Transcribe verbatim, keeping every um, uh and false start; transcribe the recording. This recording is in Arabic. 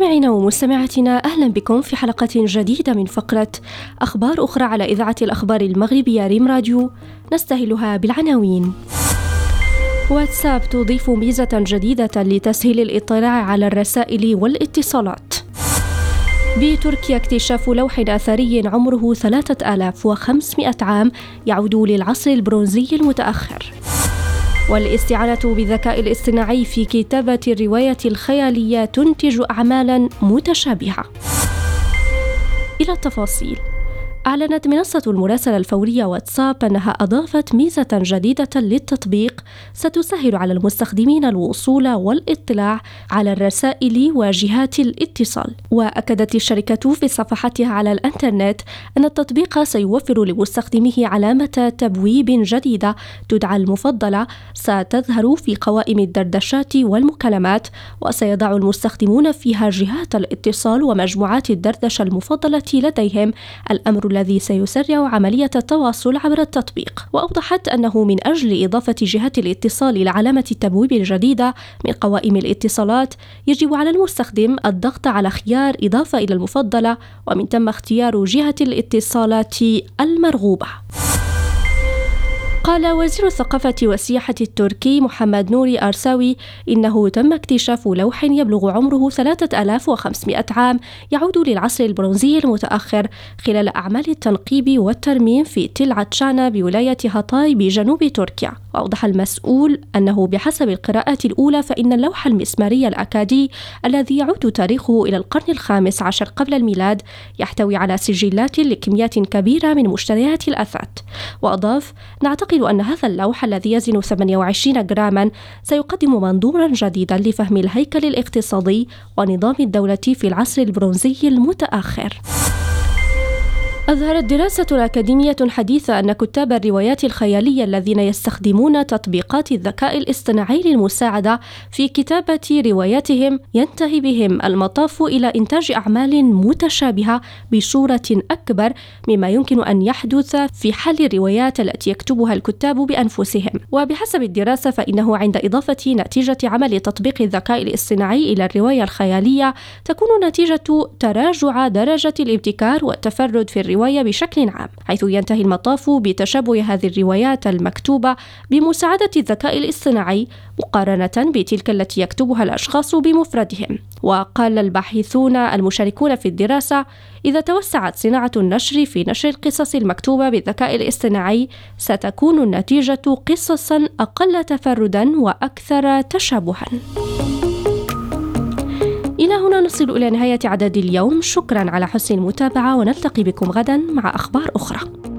مستمعينا ومستمعاتنا، أهلا بكم في حلقة جديدة من فقرة أخبار أخرى على إذاعة الأخبار المغربية ريم راديو، نستهلها بالعناوين. واتساب تضيف ميزة جديدة لتسهيل الاطلاع على الرسائل والاتصالات. بتركيا اكتشاف لوح أثري عمره ثلاثة آلاف وخمسمائة عام يعود للعصر البرونزي المتأخر. والاستعانة بالذكاء الاصطناعي في كتابة الرواية الخيالية تنتج أعمالا متشابهة. إلى التفاصيل. أعلنت منصة المراسلة الفورية واتساب أنها أضافت ميزة جديدة للتطبيق ستسهل على المستخدمين الوصول والاطلاع على الرسائل وجهات الاتصال. وأكدت الشركة في صفحتها على الإنترنت أن التطبيق سيوفر لمستخدميه علامة تبويب جديدة تدعى المفضلة ستظهر في قوائم الدردشات والمكالمات، وسيضع المستخدمون فيها جهات الاتصال ومجموعات الدردشة المفضلة لديهم، الأمر الذي سيسرع عملية التواصل عبر التطبيق. وأوضحت أنه من أجل إضافة جهات الاتصال إلى علامة التبويب الجديدة من قوائم الاتصالات يجب على المستخدم الضغط على خيار إضافة إلى المفضلة، ومن ثم اختيار جهة الاتصالات المرغوبة. قال وزير الثقافة والسياحة التركي محمد نوري أرساوي إنه تم اكتشاف لوح يبلغ عمره ثلاثة آلاف وخمسمائة عام يعود للعصر البرونزي المتأخر خلال أعمال التنقيب والترميم في تل عطشانة بولاية هاتاي بجنوب تركيا. وأوضح المسؤول أنه بحسب القراءات الأولى فإن اللوح المسماري الأكادي الذي يعود تاريخه إلى القرن الخامس عشر قبل الميلاد يحتوي على سجلات لكميات كبيرة من مشتريات الأثاث. وأضاف: نعتقد أن هذا اللوح الذي يزن ثمانية وعشرين جراما سيقدم منظورا جديدا لفهم الهيكل الاقتصادي ونظام الدولة في العصر البرونزي المتأخر. أظهرت دراسة أكاديمية حديثة أن كتاب الروايات الخيالية الذين يستخدمون تطبيقات الذكاء الاصطناعي للمساعدة في كتابة رواياتهم ينتهي بهم المطاف إلى إنتاج أعمال متشابهة بصورة أكبر مما يمكن أن يحدث في حال الروايات التي يكتبها الكتاب بأنفسهم. وبحسب الدراسة فإنه عند إضافة نتيجة عمل تطبيق الذكاء الاصطناعي إلى الرواية الخيالية تكون نتيجة تراجع درجة الابتكار والتفرد في الرواية رواية بشكل عام، حيث ينتهي المطاف بتشابه هذه الروايات المكتوبة بمساعدة الذكاء الاصطناعي مقارنة بتلك التي يكتبها الأشخاص بمفردهم. وقال الباحثون المشاركون في الدراسة: إذا توسعت صناعة النشر في نشر القصص المكتوبة بالذكاء الاصطناعي ستكون النتيجة قصصا أقل تفردا وأكثر تشابها. إلى هنا نصل إلى نهاية عدد اليوم. شكرا على حسن المتابعة، ونلتقي بكم غدا مع أخبار أخرى.